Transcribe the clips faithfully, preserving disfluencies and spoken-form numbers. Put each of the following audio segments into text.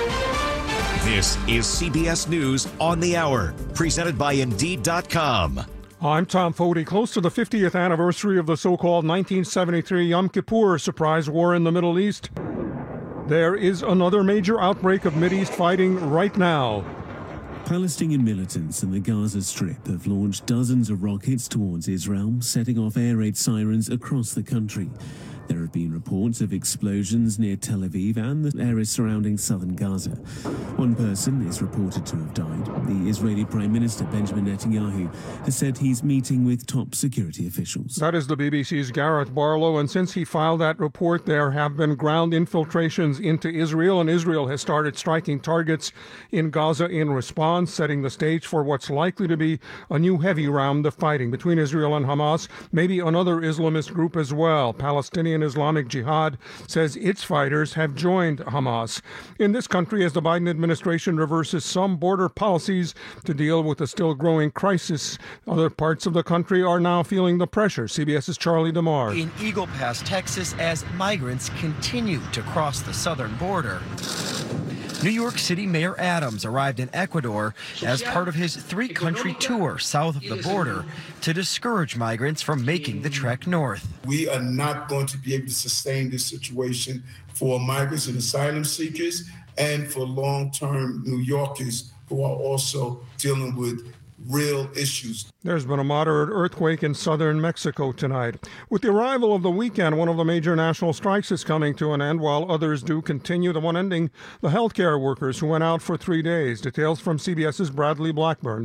This is C B S News on the Hour, presented by Indeed dot com. I'm Tom Foti. Close to the fiftieth anniversary of the so-called nineteen seventy-three Yom Kippur surprise war in the Middle East, there is another major outbreak of Mideast fighting right now. Palestinian militants in the Gaza Strip have launched dozens of rockets towards Israel, setting off air raid sirens across the country. There have been reports of explosions near Tel Aviv and the areas surrounding southern Gaza. One person is reported to have died. The Israeli Prime Minister Benjamin Netanyahu has said he's meeting with top security officials. That is the B B C's Garrett Barlow, and since he filed that report, there have been ground infiltrations into Israel, and Israel has started striking targets in Gaza in response, setting the stage for what's likely to be a new heavy round of fighting between Israel and Hamas, maybe another Islamist group as well. Palestinian Islamic Jihad says its fighters have joined Hamas. In this country, as the Biden administration reverses some border policies to deal with the still growing crisis, other parts of the country are now feeling the pressure. CBS's Charlie DeMar. In Eagle Pass, Texas, as migrants continue to cross the southern border. New York City Mayor Adams arrived in Ecuador as part of his three-country tour south of the border to discourage migrants from making the trek north. We are not going to be able to sustain this situation for migrants and asylum seekers and for long-term New Yorkers who are also dealing with real issues. There's been a moderate earthquake in southern Mexico tonight. With the arrival of the weekend, one of the major national strikes is coming to an end, while others do continue. The one ending, the healthcare workers who went out for three days. Details from CBS's Bradley Blackburn.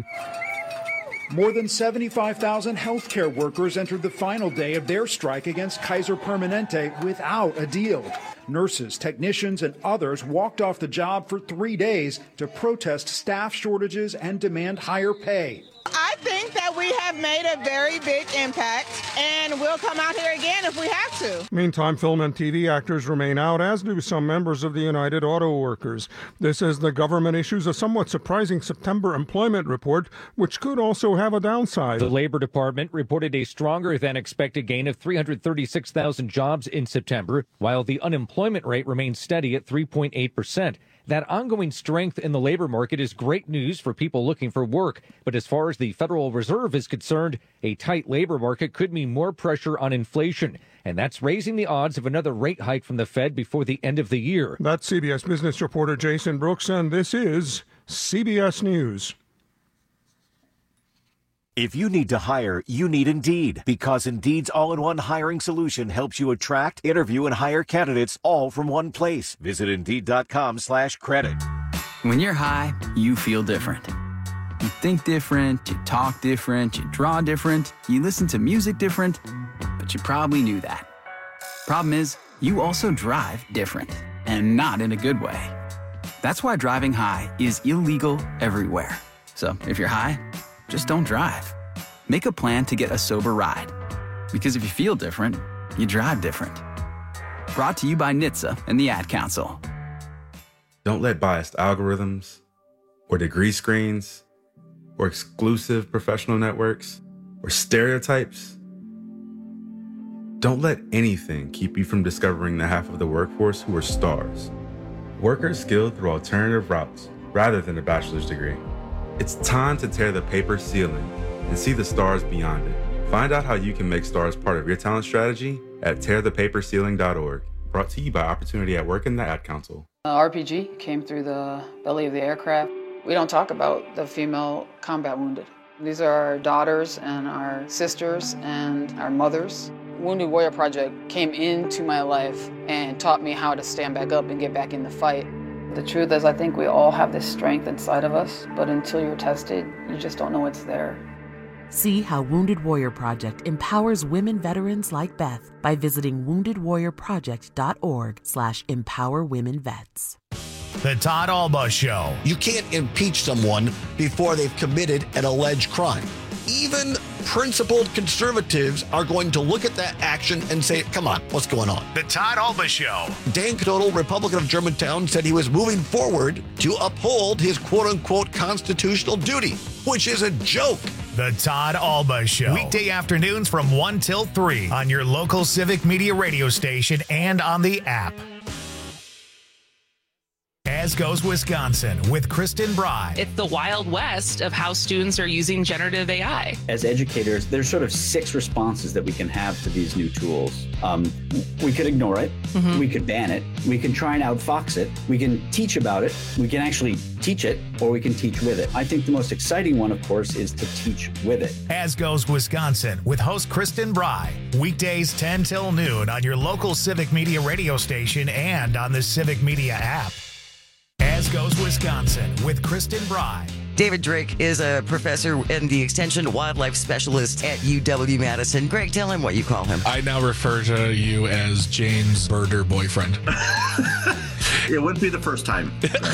More than seventy-five thousand healthcare workers entered the final day of their strike against Kaiser Permanente without a deal. Nurses, technicians, and others walked off the job for three days to protest staff shortages and demand higher pay. I think that we have made a very big impact, and we'll come out here again if we have to. Meantime, film and T V actors remain out, as do some members of the United Auto Workers. This as the government issues a somewhat surprising September employment report, which could also have a downside. The Labor Department reported a stronger than expected gain of three hundred thirty-six thousand jobs in September, while the unemployment rate remains steady at three point eight percent. That ongoing strength in the labor market is great news for people looking for work. But as far as the Federal Reserve is concerned, a tight labor market could mean more pressure on inflation. And that's raising the odds of another rate hike from the Fed before the end of the year. That's C B S business reporter Jason Brooks, and this is C B S News. If you need to hire, you need Indeed, because Indeed's all-in-one hiring solution helps you attract, interview, and hire candidates all from one place. Visit Indeed.com slash credit. When you're high, you feel different. You think different, you talk different, you draw different, you listen to music different, but you probably knew that. Problem is, you also drive different, and not in a good way. That's why driving high is illegal everywhere. So if you're high, just don't drive. Make a plan to get a sober ride. Because if you feel different, you drive different. Brought to you by N H T S A and the Ad Council. Don't let biased algorithms, or degree screens, or exclusive professional networks, or stereotypes. Don't let anything keep you from discovering the half of the workforce who are stars. Workers skilled through alternative routes rather than a bachelor's degree. It's time to tear the paper ceiling and see the stars beyond it. Find out how you can make stars part of your talent strategy at tear the paper ceiling dot org. Brought to you by Opportunity at Work and the Ad Council. Uh, R P G came through the belly of the aircraft. We don't talk about the female combat wounded. These are our daughters and our sisters and our mothers. Wounded Warrior Project came into my life and taught me how to stand back up and get back in the fight. The truth is, I think we all have this strength inside of us, but until you're tested, you just don't know it's there. See how Wounded Warrior Project empowers women veterans like Beth by visiting wounded warrior project dot org slash empower women vets. The Todd Alba Show. You can't impeach someone before they've committed an alleged crime. Even principled conservatives are going to look at that action and say, come on, what's going on? The Todd Alba Show. Dan Knodel, Republican of Germantown, said he was moving forward to uphold his quote-unquote constitutional duty, which is a joke. The Todd Alba Show. Weekday afternoons from one till three on your local Civic Media radio station and on the app. As Goes Wisconsin with Kristen Bry. It's the Wild West of how students are using generative A I. As educators, there's sort of six responses that we can have to these new tools. Um, we could ignore it. Mm-hmm. We could ban it. We can try and outfox it. We can teach about it. We can actually teach it, or we can teach with it. I think the most exciting one, of course, is to teach with it. As Goes Wisconsin with host Kristen Bry. Weekdays ten till noon on your local Civic Media radio station and on the Civic Media app. As Goes Wisconsin with Kristen Bry. David Drake is a professor and the Extension Wildlife Specialist at U W-Madison. Greg, tell him what you call him. I now refer to you as Jane's birder boyfriend. It wouldn't be the first time.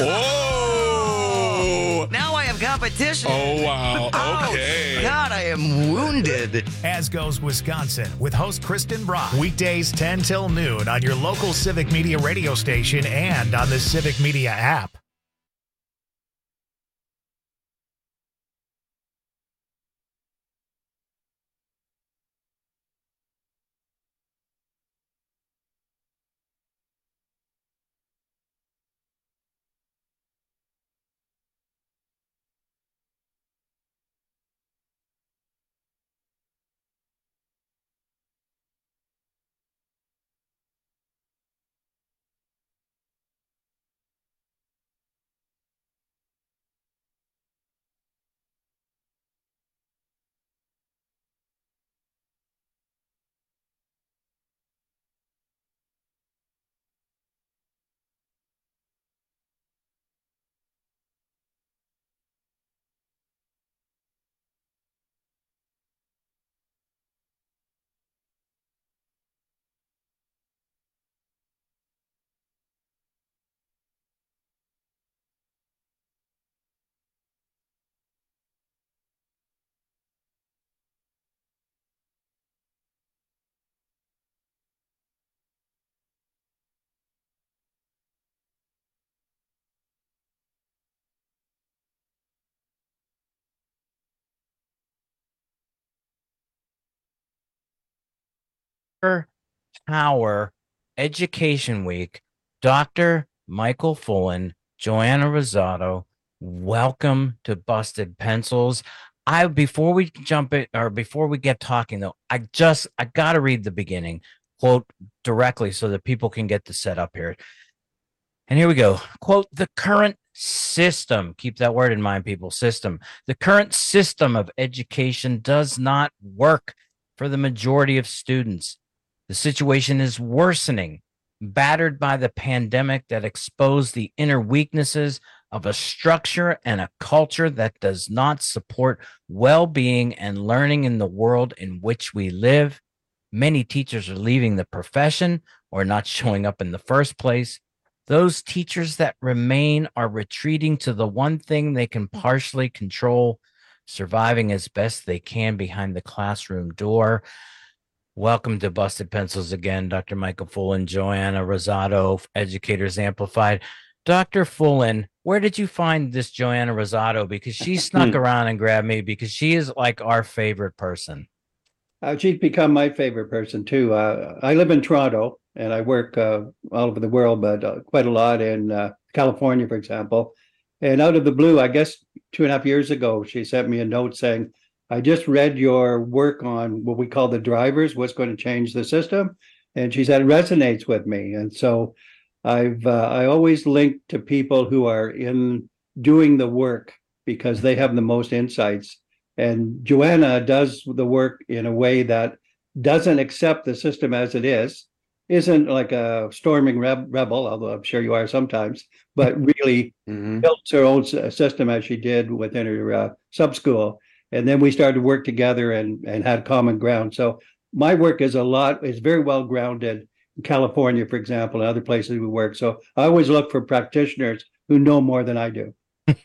Whoa! Now I have competition. Oh, wow. Okay. Oh, God, I am wounded. As Goes Wisconsin with host Kristen Bry. Weekdays ten till noon on your local Civic Media radio station and on the Civic Media app. Power Education Week, Doctor Michael Fullen, Joanna Rosado, welcome to Busted Pencils. I before we jump it or before we get talking though, I just I gotta read the beginning quote directly so that people can get the setup here. And here we go. Quote, the current system, keep that word in mind, people, system. The current system of education does not work for the majority of students. The situation is worsening, battered by the pandemic that exposed the inner weaknesses of a structure and a culture that does not support well-being and learning in the world in which we live. Many teachers are leaving the profession or not showing up in the first place. Those teachers that remain are retreating to the one thing they can partially control, surviving as best they can behind the classroom door. Welcome to Busted Pencils again, Doctor Michael Fullen, Joanna Rosado, Educators Amplified. Doctor Fullen, where did you find this Joanna Rosado? Because she snuck around and grabbed me because she is like our favorite person. Uh, she's become my favorite person too. Uh, I live in Toronto and I work uh, all over the world, but uh, quite a lot in uh, California, for example. And out of the blue, I guess two and a half years ago, she sent me a note saying, I just read your work on what we call the drivers, what's going to change the system. And she said, it resonates with me. And so I've, uh, I always link to people who are in doing the work because they have the most insights. And Joanna does the work in a way that doesn't accept the system as it is, isn't like a storming reb- rebel, although I'm sure you are sometimes, but really mm-hmm. built her own system as she did within her uh, sub-school. And then we started to work together and, and had common ground. So my work is a lot, is very well grounded in California, for example, and other places we work. So I always look for practitioners who know more than I do.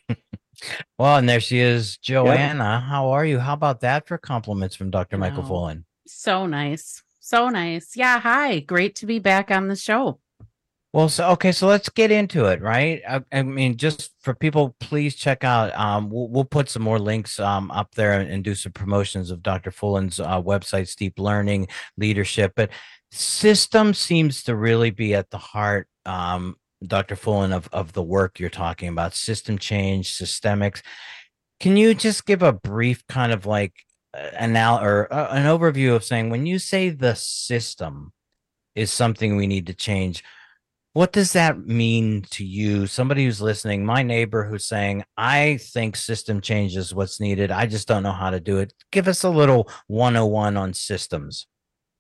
Well, and there she is, Joanna. Yeah. How are you? How about that for compliments from Doctor Michael oh, Fullen? So nice. So nice. Yeah. Hi. Great to be back on the show. Well, so, okay, so let's get into it, right? I, I mean, just for people, please check out, um, we'll, we'll put some more links um, up there and, and do some promotions of Doctor Fullen's uh, website, Steep Learning, Leadership. But system seems to really be at the heart um, Doctor Fullen, of, of the work you're talking about, system change, systemics. Can you just give a brief kind of like an, or uh, an overview of saying, when you say the system is something we need to change, what does that mean to you? Somebody who's listening, my neighbor who's saying, I think system change is what's needed. I just don't know how to do it. Give us a little one oh one on systems.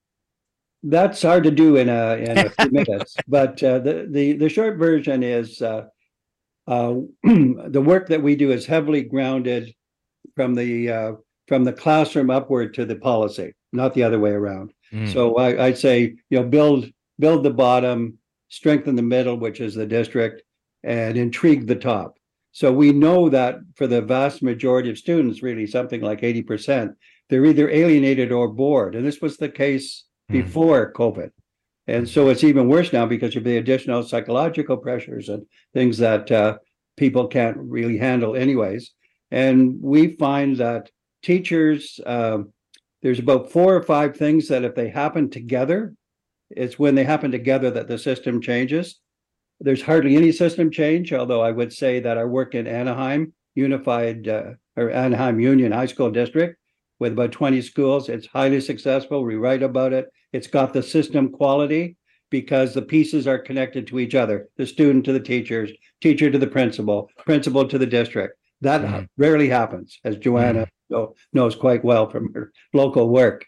That's hard to do in a in a few minutes, but uh, the, the the short version is uh, uh, the work that we do is heavily grounded from the uh, from the classroom upward to the policy, not the other way around. Mm. So I, I'd say, you know, build build the bottom, strengthen the middle, which is the district, and intrigue the top. So we know that for the vast majority of students, really something like eighty percent, they're either alienated or bored, and this was the case before COVID. And so it's even worse now because of the additional psychological pressures and things that uh, people can't really handle anyways. And we find that teachers, uh, there's about four or five things that if they happen together, it's when they happen together that the system changes. There's hardly any system change, although I would say that our work in Anaheim Unified uh, or Anaheim Union High School District with about twenty schools, it's highly successful. We write about it. It's got the system quality because the pieces are connected to each other, the student to the teachers, teacher to the principal, principal to the district. That mm-hmm. rarely happens, as Joanna mm-hmm. knows quite well from her local work.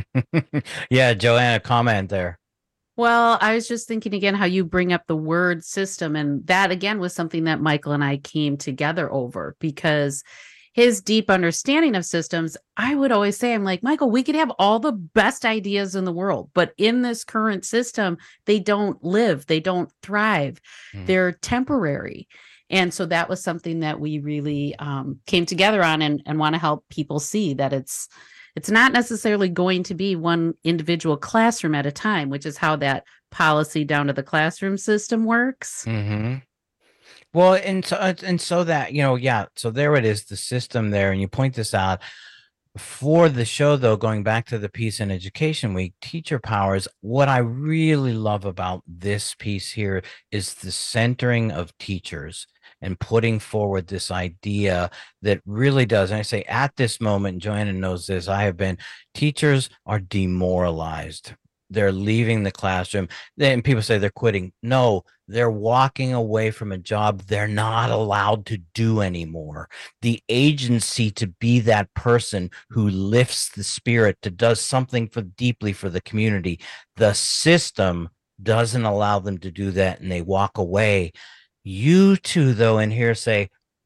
Yeah, Joanna, comment there. Well, I was just thinking again how you bring up the word system. And that, again, was something that Michael and I came together over because his deep understanding of systems, I would always say, I'm like, Michael, we could have all the best ideas in the world, but in this current system, they don't live, they don't thrive, mm. they're temporary. And so that was something that we really um, came together on and, and want to help people see that it's it's not necessarily going to be one individual classroom at a time, which is how that policy down to the classroom system works. Mm-hmm. Well, and so and so that, you know, yeah, so there it is, the system there, and you point this out. For the show, though, going back to the piece in Education Week, Teacher Powers, what I really love about this piece here is the centering of teachers and putting forward this idea that really does, and I say at this moment, Joanna knows this, I have been, teachers are demoralized. They're leaving the classroom. Then people say they're quitting. No, they're walking away from a job they're not allowed to do anymore. The agency to be that person who lifts the spirit, to does something for deeply for the community. The system doesn't allow them to do that, and they walk away. You two, though, in here say,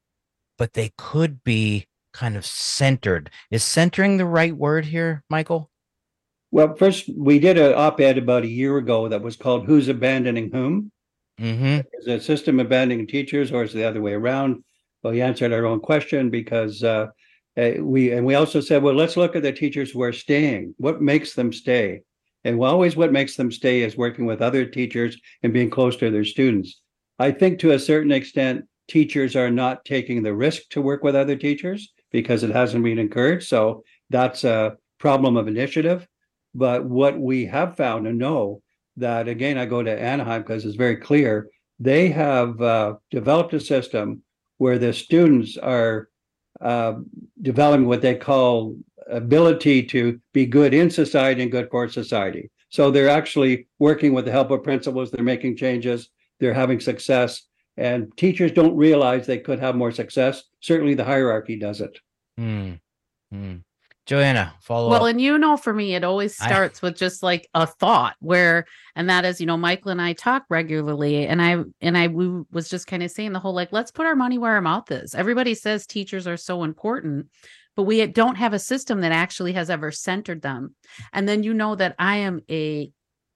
but they could be kind of centered. Is centering the right word here, Michael? Well, first, we did an op-ed about a year ago that was called Who's Abandoning Whom? Mm-hmm. Is the system abandoning teachers, or is it the other way around? Well, we answered our own question because uh, we, and we also said, well, let's look at the teachers who are staying. What makes them stay? And well, always what makes them stay is working with other teachers and being close to their students. I think to a certain extent, teachers are not taking the risk to work with other teachers because it hasn't been encouraged. So that's a problem of initiative. But what we have found and know that, again, I go to Anaheim because it's very clear, they have uh, developed a system where the students are uh, developing what they call ability to be good in society and good for society. So they're actually working with the help of principals, they're making changes, they're having success, and teachers don't realize they could have more success. Certainly the hierarchy doesn't. Mm. Mm. Joanna, follow well, up. And you know, for me, it always starts I... with just like a thought where, and that is, you know, Michael and I talk regularly, and I and I we was just kind of saying the whole like, let's put our money where our mouth is. Everybody says teachers are so important, but we don't have a system that actually has ever centered them. And then you know that I am a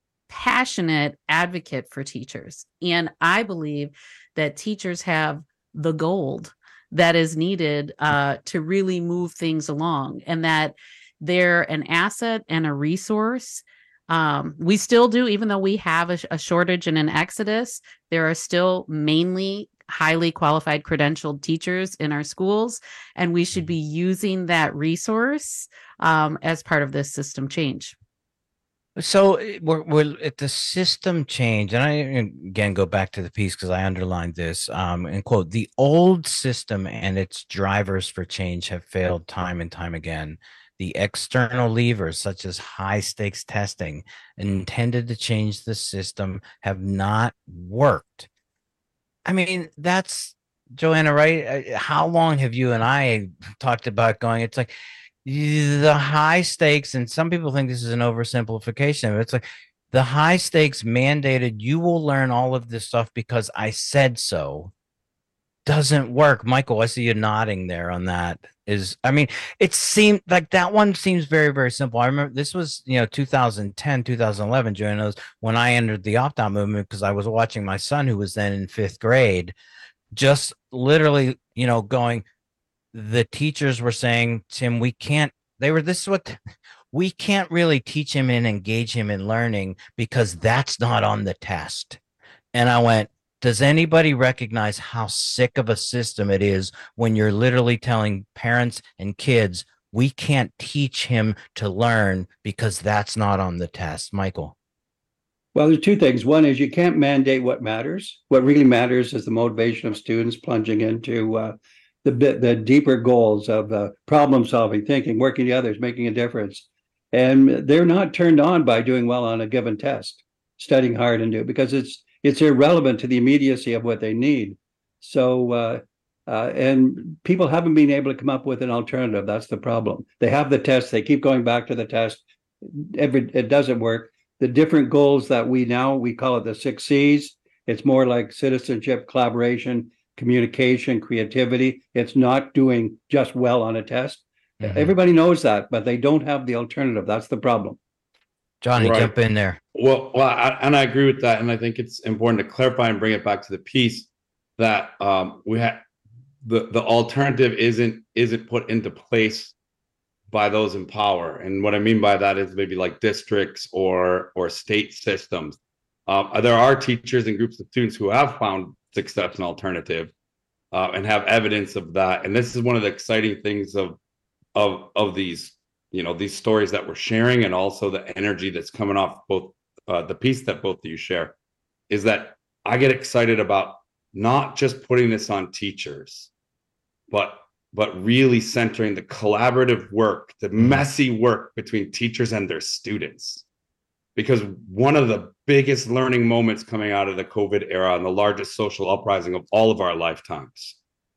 passionate advocate for teachers, and I believe that teachers have the gold that is needed uh, to really move things along, and that they're an asset and a resource. Um, we still do, even though we have a, a shortage and an exodus, there are still mainly highly qualified credentialed teachers in our schools, and we should be using that resource um, as part of this system change. So we're, we're at the system change, and I again go back to the piece because I underlined this um, and quote, the old system and its drivers for change have failed time and time again. The external levers, such as high stakes testing intended to change the system, have not worked. I mean, that's Joanna, right? How long have you and I talked about going? It's like, the high stakes, and some people think this is an oversimplification, but it's like the high stakes mandated you will learn all of this stuff because I said so doesn't work. Michael, I see you nodding there on that. Is I mean, it seemed like that one seems very, very simple. I remember this was, you know, two thousand ten, two thousand eleven, Joanna, when I entered the opt-out movement because I was watching my son, who was then in fifth grade, just literally, you know, going, the teachers were saying, Tim, we can't, they were, this is what, we can't really teach him and engage him in learning because that's not on the test. And I went, does anybody recognize how sick of a system it is when you're literally telling parents and kids, we can't teach him to learn because that's not on the test? Michael. Well, there's two things. One is you can't mandate what matters. What really matters is the motivation of students plunging into uh, the the deeper goals of uh, problem solving, thinking, working with others, making a difference. And they're not turned on by doing well on a given test, studying hard and do it, because it's it's irrelevant to the immediacy of what they need. So, uh, uh, and people haven't been able to come up with an alternative. That's the problem. They have the test. They keep going back to the test. Every, it doesn't work. The different goals that we now, we call it the six C's. It's more like citizenship, collaboration, communication, creativity. It's not doing just well on a test. Mm-hmm. Everybody knows that, but they don't have the alternative. That's the problem. Johnny, Right. jump in there. Well, well, I, and I agree with that, and I think it's important to clarify and bring it back to the piece that um, we had the the alternative isn't isn't put into place by those in power, and what I mean by that is maybe like districts or or state systems. Um, there are teachers and groups of students who have found success in alternative uh, and have evidence of that, and this is one of the exciting things of of of these. You know, these stories that we're sharing and also the energy that's coming off both uh, the piece that both of you share is that I get excited about not just putting this on teachers, but but really centering the collaborative work, the messy work between teachers and their students. Because one of the biggest learning moments coming out of the COVID era and the largest social uprising of all of our lifetimes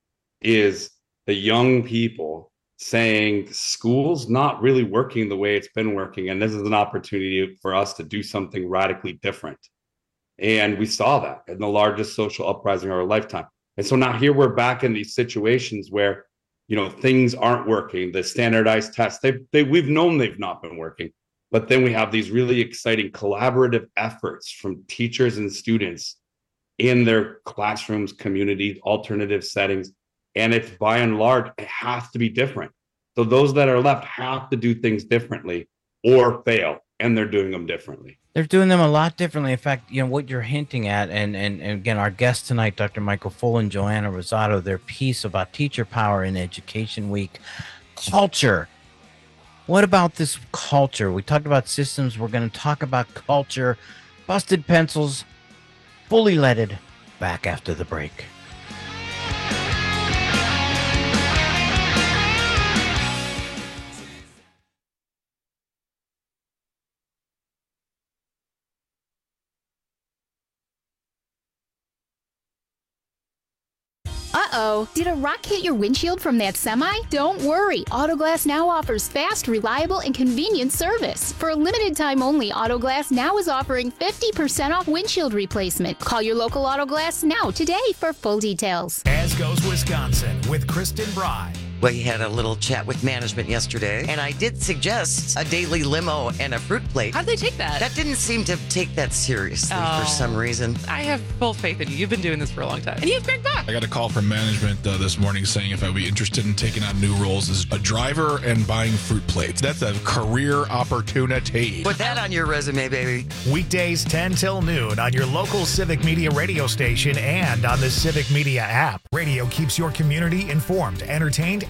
is the young people saying school's not really working the way it's been working, and this is an opportunity for us to do something radically different. And we saw that in the largest social uprising of our lifetime. And so now here we're back in these situations where, you know, things aren't working. The standardized tests, they, they we've known they've not been working, but then we have these really exciting collaborative efforts from teachers and students in their classrooms, communities, alternative settings. And it's by and large, it has to be different. So those that are left have to do things differently or fail, and they're doing them differently. They're doing them a lot differently. In fact, you know, what you're hinting at, and, and, and again, our guests tonight, Doctor Michael Fullen and Joanna Rosado, their piece about teacher power in Education Week, culture. What about this culture? We talked about systems. We're going to talk about culture. Busted Pencils, fully leaded, back after the break. Uh-oh, did a rock hit your windshield from that semi? Don't worry, Autoglass Now offers fast, reliable, and convenient service. For a limited time only, Autoglass Now is offering fifty percent off windshield replacement. Call your local Autoglass Now today for full details. As goes Wisconsin with Kristen Bry. We had a little chat with management yesterday, and I did suggest a daily limo and a fruit plate. How'd they take that? That didn't seem to take that seriously Oh. for some reason. I have full faith in you. You've been doing this for a long time. And you have Greg Bach. I got a call from management uh, this morning saying if I would be interested in taking on new roles as a driver and buying fruit plates. That's a career opportunity. Put that on your resume, baby. Weekdays ten till noon on your local Civic Media radio station and on the Civic Media app. Radio keeps your community informed, entertained,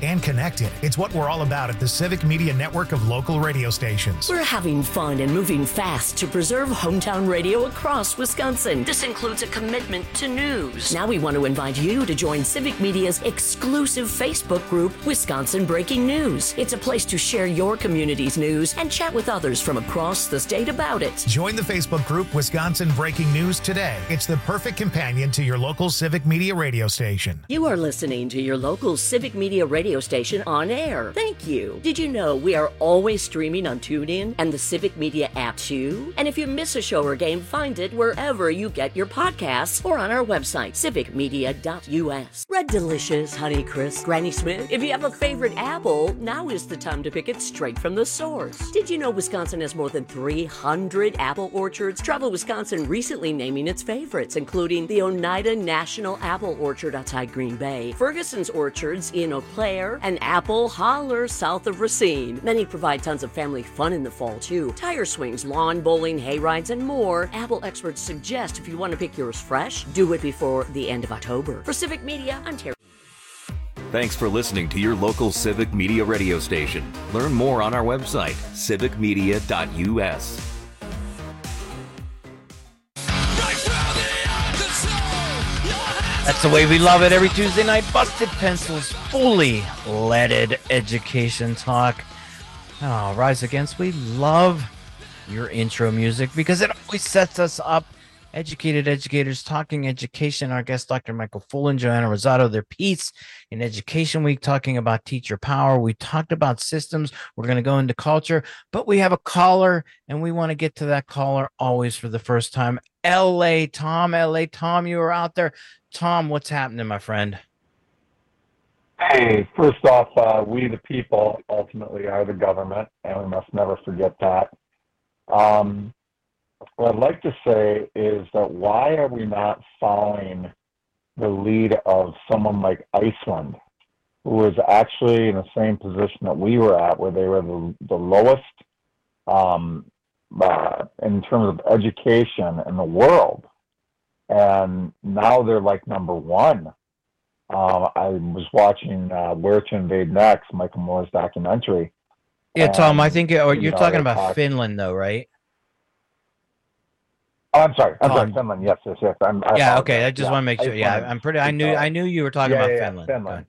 and connected. It's what we're all about at the Civic Media Network of local radio stations. We're having fun and moving fast to preserve hometown radio across Wisconsin. This includes a commitment to news. Now we want to invite you to join Civic Media's exclusive Facebook group, Wisconsin Breaking News. It's a place to share your community's news and chat with others from across the state about it. Join the Facebook group Wisconsin Breaking News today. It's the perfect companion to your local Civic Media radio station. You are listening to your local Civic Media radio station on air. Thank you. Did you know we are always streaming on TuneIn and the Civic Media app too? And if you miss a show or game, find it wherever you get your podcasts or on our website, civic media dot u s. Red Delicious, Honey Crisp, Granny Smith. If you have a favorite apple, now is the time to pick it straight from the source. Did you know Wisconsin has more than three hundred apple orchards? Travel Wisconsin recently naming its favorites, including the Oneida National Apple Orchard outside Green Bay, Ferguson's Orchards in Eau Claire, and Apple Holler south of Racine. Many provide tons of family fun in the fall, too. Tire swings, lawn bowling, hay rides, and more. Apple experts suggest if you want to pick yours fresh, do it before the end of October. For Civic Media, I'm Terry. Thanks for listening to your local Civic Media radio station. Learn more on our website, civic media dot u s. That's the way we love it every Tuesday night. Busted Pencils, fully leaded education talk. Oh, Rise Against, we love your intro music because it always sets us up. Educated educators talking education. Our guest, Doctor Michael Fullen, Joanna Rosado, their piece in Education Week talking about teacher power. We talked about systems. We're going to go into culture, but we have a caller, and we want to get to that caller always for the first time. L A Tom, L A Tom, you are out there. Tom, what's happening, my friend? Hey, first off, uh, we the people ultimately are the government, and we must never forget that. Um, what I'd like to say is that why are we not following the lead of someone like Iceland, who was actually in the same position that we were at, where they were the, the lowest um, uh, in terms of education in the world, and now they're like number one. Um, I was watching uh, Where to Invade Next, Michael Moore's documentary. Yeah, Tom, I think uh, you you're know, talking they about talk- Finland, though, right? Oh, I'm sorry. I'm Tom. sorry, Finland. Yes, yes, yes. I'm, I Yeah, apologize. okay. I just Yeah, want to make sure. Yeah, Iceland. I'm pretty. I knew. Uh, I knew you were talking yeah, about yeah, Finland. Finland.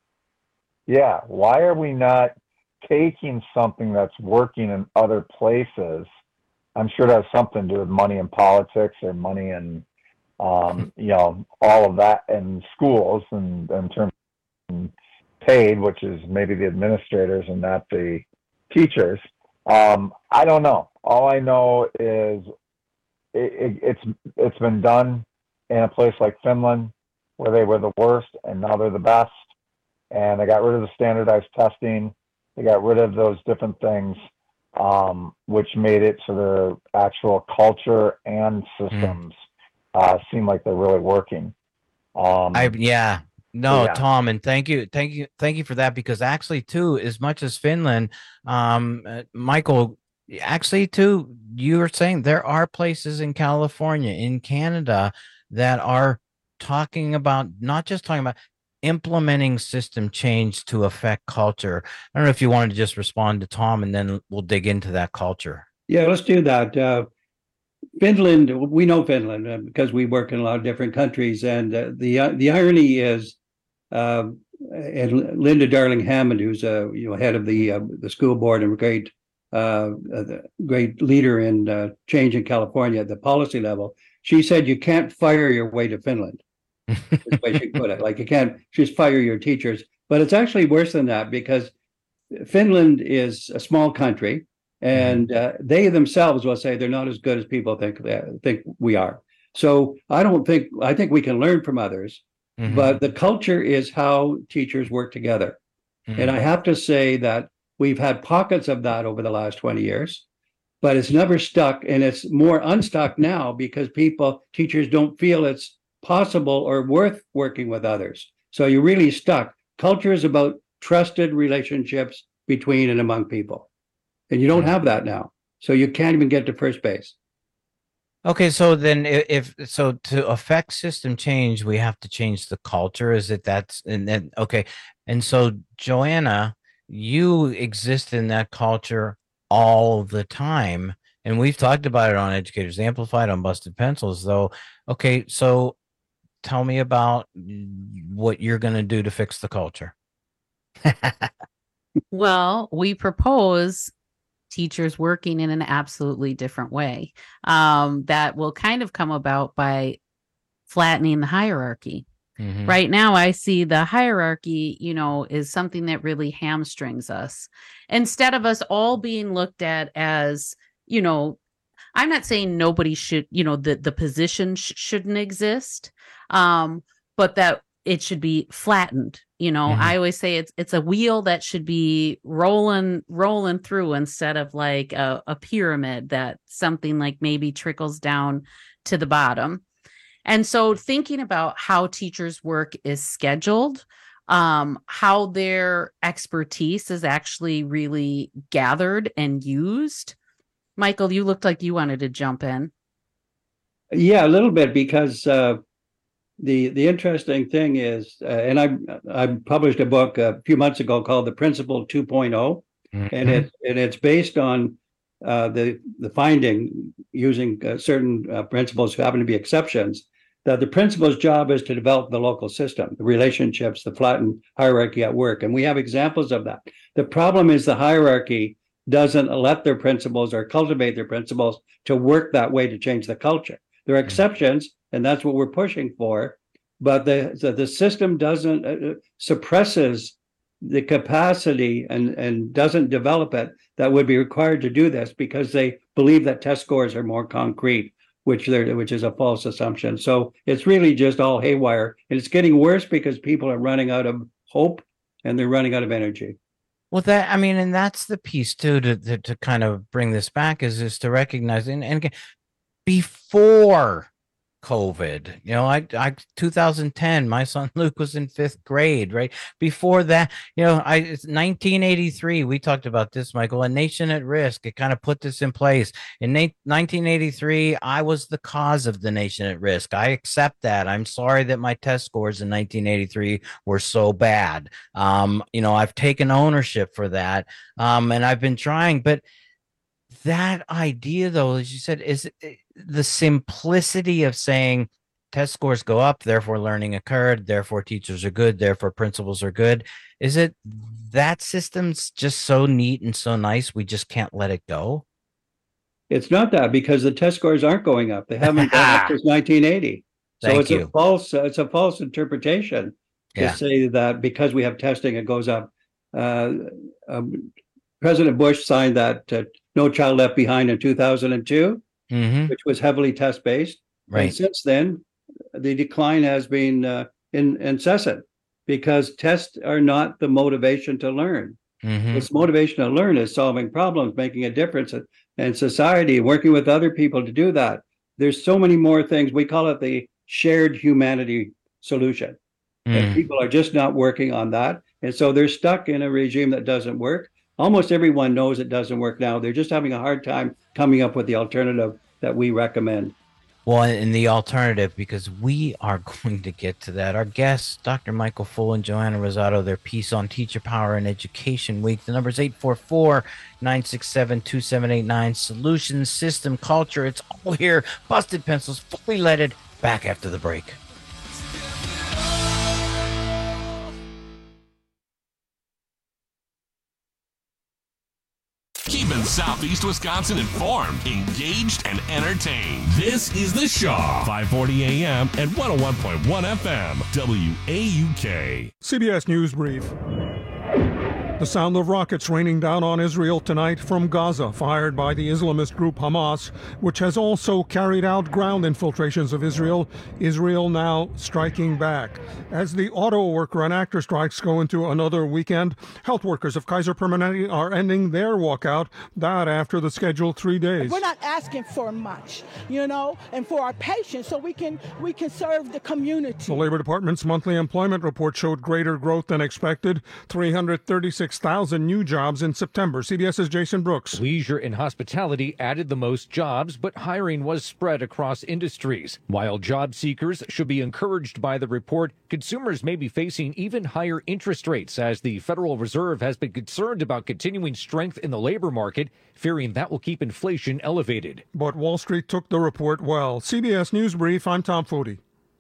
Yeah. Why are we not taking something that's working in other places? I'm sure that has something to do with money in politics or money in, um, you know, all of that in schools and in terms of paid, which is maybe the administrators and not the teachers. Um, I don't know. All I know is it, it, it's it's been done in a place like Finland, where they were the worst, and now they're the best. And they got rid of the standardized testing. They got rid of those different things, um, which made it so the actual culture and systems mm. uh, seem like they're really working. Um, I yeah. No, yeah. Tom, and thank you, thank you, thank you for that. Because actually, too, as much as Finland, um, uh, Michael, actually, too, you were saying there are places in California, in Canada, that are talking about not just talking about implementing system change to affect culture. I don't know if you wanted to just respond to Tom, and then we'll dig into that culture. Yeah, let's do that. Uh, Finland, we know Finland uh, because we work in a lot of different countries, and uh, the uh, the irony is, uh, and Linda Darling Hammond, who's uh, you know head of the uh, the school board and a great uh, uh, great leader in uh, change in California at the policy level, she said you can't fire your way to Finland. That's the way she put it. Like you can't just fire your teachers, but it's actually worse than that because Finland is a small country. And uh, they themselves will say they're not as good as people think uh, think we are. So I don't think I think we can learn from others, mm-hmm. but the culture is how teachers work together. Mm-hmm. And I have to say that we've had pockets of that over the last twenty years, but it's never stuck, and it's more unstuck now because people, teachers don't feel it's possible or worth working with others. So you're really stuck. Culture is about trusted relationships between and among people. And you don't have that now. So you can't even get to first base. Okay, so then if so to affect system change, we have to change the culture. Is it that's and then okay. And so, Joanna, you exist in that culture all the time. And we've talked about it on Educators Amplified, on Busted Pencils, though. Okay, so tell me about what you're going to do to fix the culture. Well, we propose teachers working in an absolutely different way um, that will kind of come about by flattening the hierarchy. Mm-hmm. Right now, I see the hierarchy, you know, is something that really hamstrings us. Instead of us all being looked at as, you know, I'm not saying nobody should, you know, the, the position sh- shouldn't exist, um, but that it should be flattened. You know, mm-hmm. I always say it's it's a wheel that should be rolling rolling through instead of like a, a pyramid that something like maybe trickles down to the bottom. And so thinking about how teachers' work is scheduled, um, how their expertise is actually really gathered and used. Michael, you looked like you wanted to jump in. Yeah, a little bit, because uh, the the interesting thing is, uh, and I I published a book a few months ago called The Principal two point oh, mm-hmm. and it and it's based on uh, the the finding using uh, certain uh, principles who happen to be exceptions, that the principal's job is to develop the local system, the relationships, the flattened hierarchy at work, and we have examples of that. The problem is the hierarchy doesn't let their principals or cultivate their principals to work that way to change the culture. There are exceptions, and that's what we're pushing for, but the the, the system doesn't uh, suppresses the capacity and and doesn't develop it that would be required to do this, because they believe that test scores are more concrete, which they're which is a false assumption. So it's really just all haywire, and it's getting worse because people are running out of hope and they're running out of energy. Well, that, I mean, and that's the piece too, to to, to kind of bring this back is is to recognize, and, and again, before COVID, you know, I, I, two thousand ten, my son Luke was in fifth grade, right? Before that, you know, I, it's nineteen eighty-three, we talked about this, Michael, A Nation at Risk. It kind of put this in place. In na- nineteen eighty-three, I was the cause of the nation at risk. I accept that. I'm sorry that my test scores in nineteen eighty-three were so bad. Um, you know, I've taken ownership for that. Um, and I've been trying, but that idea, though, as you said, is the simplicity of saying test scores go up, therefore learning occurred, therefore teachers are good, therefore principals are good. Is it that system's just so neat and so nice, we just can't let it go? It's not that, because the test scores aren't going up. They haven't gone up since nineteen eighty. So Thank it's you. a false it's a false interpretation to Yeah. say that because we have testing, it goes up. Uh, um, President Bush signed that uh, No Child Left Behind in two thousand two, Mm-hmm. which was heavily test-based. Right. And since then, the decline has been uh, in, incessant, because tests are not the motivation to learn. Mm-hmm. Its motivation to learn is solving problems, making a difference in, in society, working with other people to do that. There's so many more things. We call it the shared humanity solution. Mm. And people are just not working on that. And so they're stuck in a regime that doesn't work. Almost everyone knows it doesn't work now. They're just having a hard time coming up with the alternative that we recommend. Well, in the alternative, because we are going to get to that. Our guests, Doctor Michael Full and Joanna Rosado, their piece on Teacher Power and Education Week. The number is eight four four, nine six seven, two seven eight nine. Solutions, system, culture. It's all here. Busted Pencils, fully leaded. Back after the break. Keeping Southeast Wisconsin informed, engaged, and entertained. This is The Shaw, five forty a.m. and one oh one point one F M, W A U K. C B S News Brief. The sound of rockets raining down on Israel tonight from Gaza, fired by the Islamist group Hamas, which has also carried out ground infiltrations of Israel. Israel now striking back. As the auto worker and actor strikes go into another weekend, health workers of Kaiser Permanente are ending their walkout, that after the scheduled three days. We're not asking for much, you know, and for our patients, so we can we can serve the community. The Labor Department's monthly employment report showed greater growth than expected. three hundred thirty-six six thousand new jobs in September. CBS's Jason Brooks. Leisure and hospitality added the most jobs, but hiring was spread across industries. While job seekers should be encouraged by the report, consumers may be facing even higher interest rates as the Federal Reserve has been concerned about continuing strength in the labor market, fearing that will keep inflation elevated. But Wall Street took the report well. C B S News Brief, I'm Tom Foti.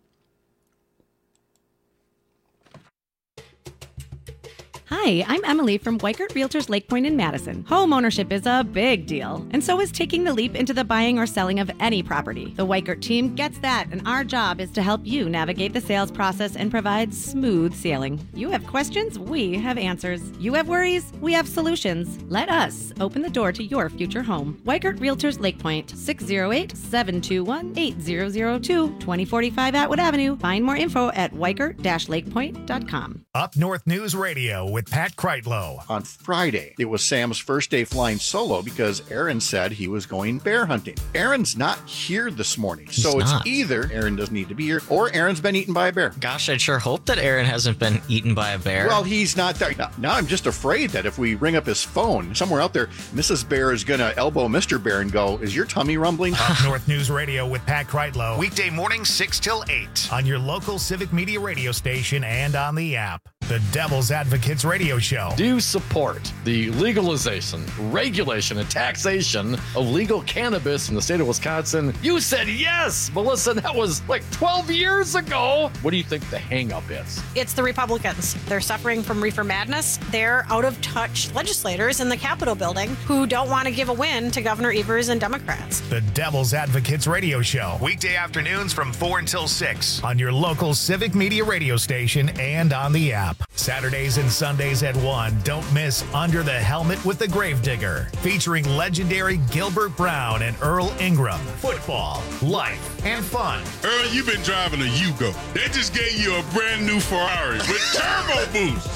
Hi, I'm Emily from Weikert Realtors Lake Point in Madison. Home ownership is a big deal, and so is taking the leap into the buying or selling of any property. The Weikert team gets that, and our job is to help you navigate the sales process and provide smooth sailing. You have questions, we have answers. You have worries, we have solutions. Let us open the door to your future home. Weikert Realtors Lake Point, six oh eight, seven two one, eight zero zero two, twenty forty-five Atwood Avenue. Find more info at weikert dash lakepoint dot com. Up North News Radio with Pat Kreitlow. On Friday, it was Sam's first day flying solo because Aaron said he was going bear hunting. Aaron's not here this morning, He's so not. it's either Aaron doesn't need to be here or Aaron's been eaten by a bear. Gosh, I'd sure hope that Aaron hasn't been eaten by a bear. Well, he's not there. Now, now I'm just afraid that if we ring up his phone, somewhere out there, Missus Bear is going to elbow Mister Bear and go, is your tummy rumbling? Up North News Radio with Pat Kreitlow. Weekday morning six till eight on your local Civic Media radio station and on the app. The Devil's Advocates Radio Show. Do you support the legalization, regulation, and taxation of legal cannabis in the state of Wisconsin? You said yes, Melissa. That was like twelve years ago. What do you think the hang-up is? It's the Republicans. They're suffering from reefer madness. They're out-of-touch legislators in the Capitol building who don't want to give a win to Governor Evers and Democrats. The Devil's Advocates Radio Show. Weekday afternoons from four until six on your local Civic Media radio station and on the app. Saturdays and Sundays at one. Don't miss Under the Helmet with the Gravedigger, featuring legendary Gilbert Brown and Earl Ingram. Football, life, and fun. Earl, you've been driving a Yugo. They just gave you a brand new Ferrari with turbo boost.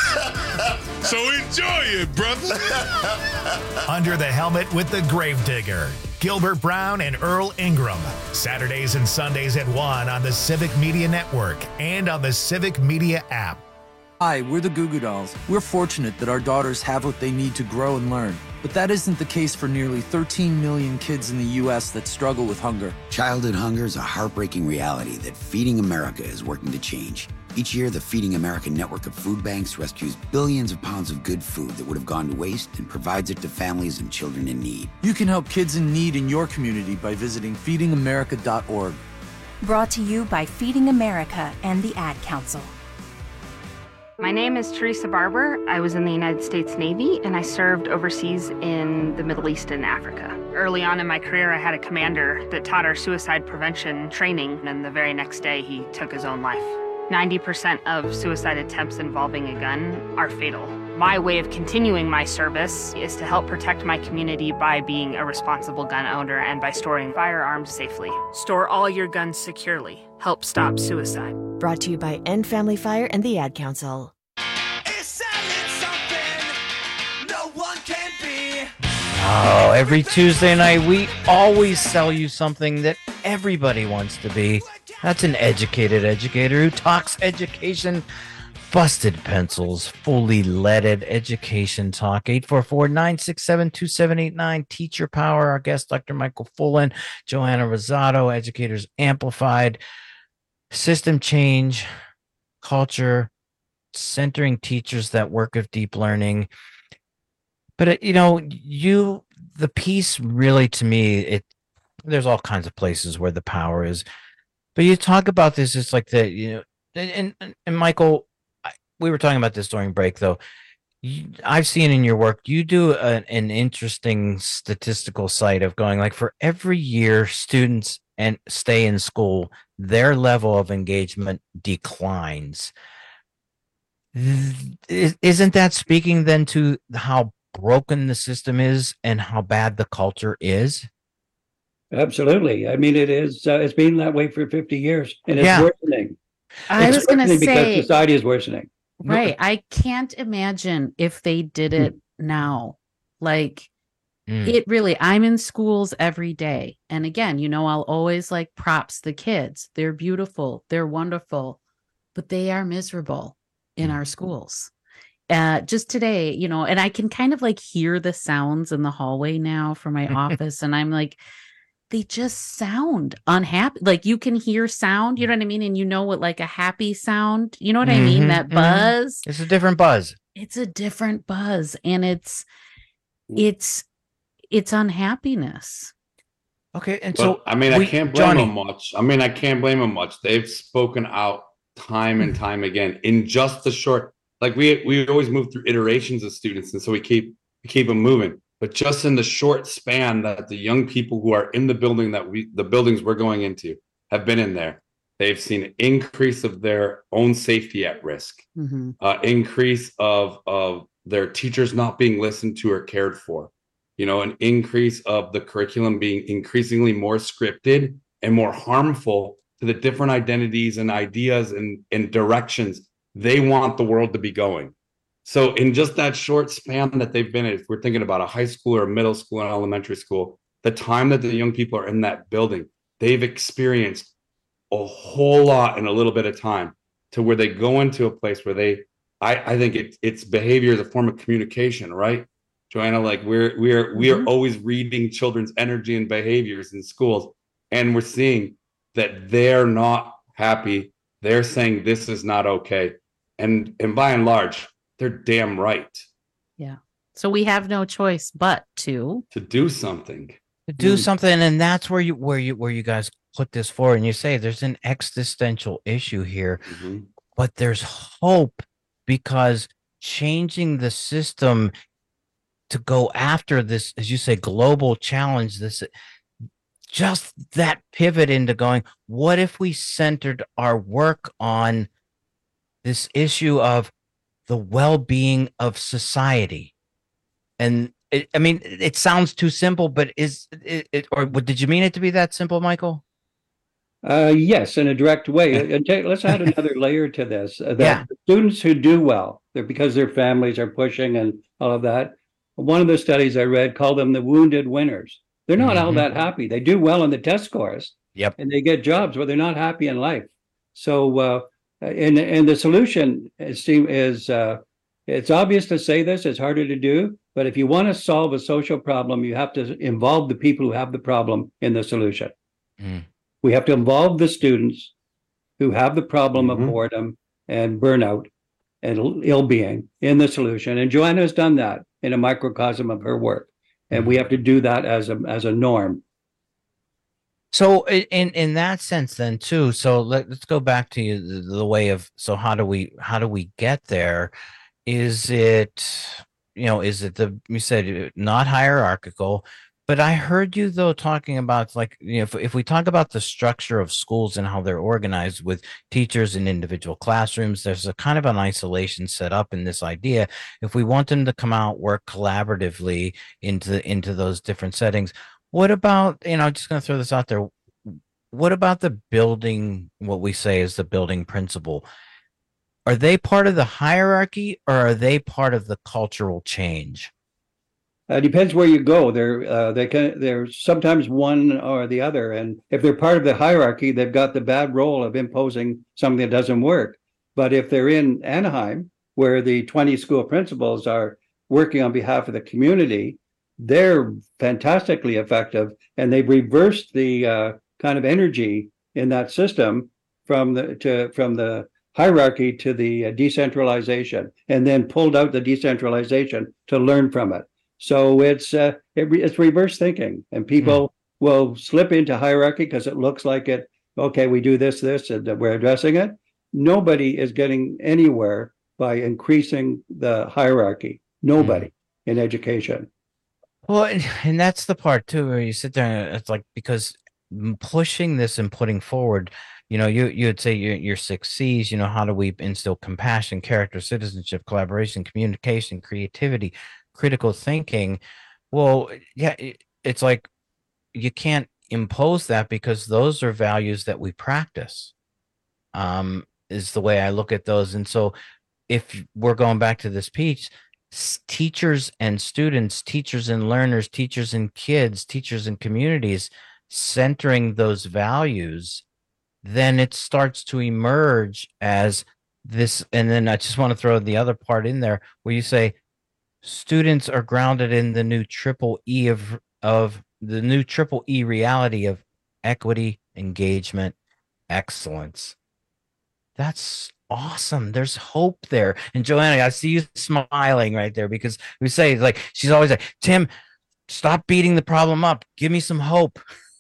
So enjoy it, brother. Under the Helmet with the Gravedigger. Gilbert Brown and Earl Ingram. Saturdays and Sundays at one on the Civic Media Network and on the Civic Media app. Hi, we're the Goo Goo Dolls. We're fortunate that our daughters have what they need to grow and learn. But that isn't the case for nearly thirteen million kids in the U S that struggle with hunger. Childhood hunger is a heartbreaking reality that Feeding America is working to change. Each year, the Feeding America network of food banks rescues billions of pounds of good food that would have gone to waste and provides it to families and children in need. You can help kids in need in your community by visiting feeding america dot org. Brought to you by Feeding America and the Ad Council. My name is Teresa Barber. I was in the United States Navy and I served overseas in the Middle East and Africa. Early on in my career, I had a commander that taught our suicide prevention training, and the very next day he took his own life. ninety percent of suicide attempts involving a gun are fatal. My way of continuing my service is to help protect my community by being a responsible gun owner and by storing firearms safely. Store all your guns securely. Help stop suicide. Brought to you by End Family Fire and the Ad Council. Oh, every Tuesday night, we always sell you something that everybody wants to be. That's an educated educator who talks education. Busted Pencils, fully leaded education talk. eight four four, nine six seven, two seven eight nine. Teacher Power. Our guest, Doctor Michael Fullen, Joanna Rosado, Educators Amplified. System change, culture, centering teachers that work of deep learning. But, uh, you know, you, the piece really, to me, it, there's all kinds of places where the power is. But you talk about this, it's like that, you know, and, and, and Michael, we were talking about this during break, though. You, I've seen in your work, you do an, an interesting statistical site of going like for every year students and stay in school, their level of engagement declines. Isn't that speaking then to how broken the system is and how bad the culture is? Absolutely. I mean, it is. Uh, it's been that way for fifty years, and it's Yeah. worsening. I It's was going to worsening because say, society is worsening. right. I can't imagine if they did it now. Like, Mm. it really, I'm in schools every day. And again, you know, I'll always like props the kids. They're beautiful. They're wonderful, but they are miserable in our schools. uh, just today, you know, and I can kind of like hear the sounds in the hallway now from my office. And I'm like, they just sound unhappy. Like you can hear sound, you know what I mean? And you know what, like a happy sound, you know what mm-hmm, I mean? That buzz. Mm-hmm. It's a different buzz. It's a different buzz. And it's, it's, it's unhappiness. Okay. And but, so, I mean, we, I can't blame Johnny. them much. I mean, I can't blame them much. They've spoken out time and time again in just the short, like we, we always move through iterations of students. And so we keep, we keep them moving. But just in the short span that the young people who are in the building that we, the buildings we're going into have been in there, they've seen an increase of their own safety at risk, mm-hmm. uh, increase of, of their teachers not being listened to or cared for, you know, an increase of the curriculum being increasingly more scripted and more harmful to the different identities and ideas and, and directions they want the world to be going. So in just that short span that they've been in, if we're thinking about a high school or a middle school and elementary school, the time that the young people are in that building, they've experienced a whole lot in a little bit of time to where they go into a place where they, I, I think it, it's behavior is a form of communication, right? Joanna, like we're, we're, we are mm-hmm. always reading children's energy and behaviors in schools. And we're seeing that they're not happy. They're saying this is not okay. And, and by and large, they're damn right. Yeah. So we have no choice but to to do something. To do mm. something, and that's where you where you where you guys put this forward, and you say there's an existential issue here, mm-hmm. but there's hope because changing the system to go after this, as you say, global challenge, this just that pivot into going, what if we centered our work on this issue of the well-being of society? And it, I mean, it sounds too simple, but is it, it, or did you mean it to be that simple, Michael? Uh, yes, in a direct way. And take, let's add another layer to this. Uh, that yeah. Students who do well, they're because their families are pushing and all of that. One of the studies I read called them the wounded winners. They're not mm-hmm. all that happy. They do well in the test scores. Yep. And they get jobs, but they're not happy in life. So, uh, And and the solution is, is uh, it's obvious to say this, it's harder to do, but if you want to solve a social problem, you have to involve the people who have the problem in the solution. Mm. We have to involve the students who have the problem mm-hmm. of boredom and burnout and ill-being in the solution. And Joanna has done that in a microcosm of her work. And mm-hmm. we have to do that as a as a norm. So in in that sense then too, so let, let's go back to the, the way of, so how do we how do we get there? Is it, you know, is it the, you said not hierarchical, but I heard you though talking about, like, you know, if, if we talk about the structure of schools and how they're organized with teachers in individual classrooms, there's a kind of an isolation set up in this idea. If we want them to come out, work collaboratively into into those different settings, what about, you know, I'm just going to throw this out there. What about the building, what we say is the building principle? Are they part of the hierarchy or are they part of the cultural change? It uh, depends where you go. They're uh, they can they're sometimes one or the other. And if they're part of the hierarchy, they've got the bad role of imposing something that doesn't work. But if they're in Anaheim, where the twenty school principals are working on behalf of the community, they're fantastically effective, and they've reversed the uh, kind of energy in that system from the to from the hierarchy to the uh, decentralization, and then pulled out the decentralization to learn from it. So it's uh, it re- it's reverse thinking, and people mm. will slip into hierarchy because it looks like it. Okay, we do this, this, and we're addressing it. Nobody is getting anywhere by increasing the hierarchy. Nobody mm. in education. Well, and, and that's the part too, where you sit there and it's like, because pushing this and putting forward, you know, you you'd say your your six C's, you know, how do we instill compassion, character, citizenship, collaboration, communication, creativity, critical thinking? Well, yeah, it, it's like you can't impose that because those are values that we practice, um, is the way I look at those. And so if we're going back to this piece, teachers and students, teachers and learners, teachers and kids, teachers and communities, centering those values, then it starts to emerge as this, and then I just want to throw the other part in there where you say students are grounded in the new triple E of of the new triple E reality of equity, engagement, excellence. That's awesome. There's hope there. And Joanna, I see you smiling right there, because we say, like, she's always like, Tim, stop beating the problem up. Give me some hope.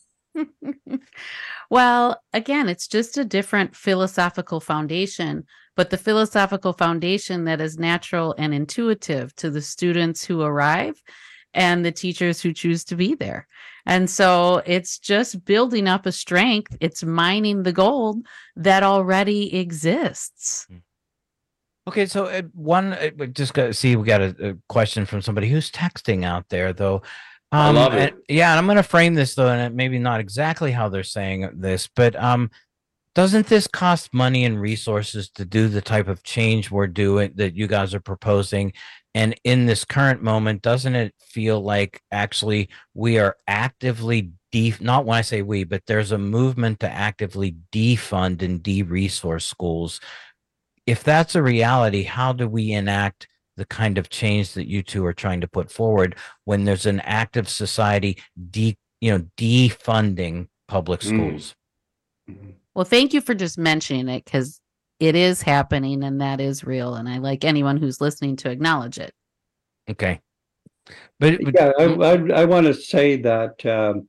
Well, again, it's just a different philosophical foundation, but the philosophical foundation that is natural and intuitive to the students who arrive and the teachers who choose to be there. And so it's just building up a strength. It's mining the gold that already exists. Okay, so uh, one, uh, just got to see, we got a, a question from somebody who's texting out there, though. Um, I love it. And, yeah, and I'm going to frame this, though, and maybe not exactly how they're saying this, but um, doesn't this cost money and resources to do the type of change we're doing, that you guys are proposing? And in this current moment, doesn't it feel like actually we are actively def- not when I say we, but there's a movement to actively defund and de-resource schools? If that's a reality, how do we enact the kind of change that you two are trying to put forward when there's an active society de, you know, defunding public schools? Mm. Well, thank you for just mentioning it, because it is happening and that is real. And I like anyone who's listening to acknowledge it. Okay. But, but yeah, I, I, I want to say that, um,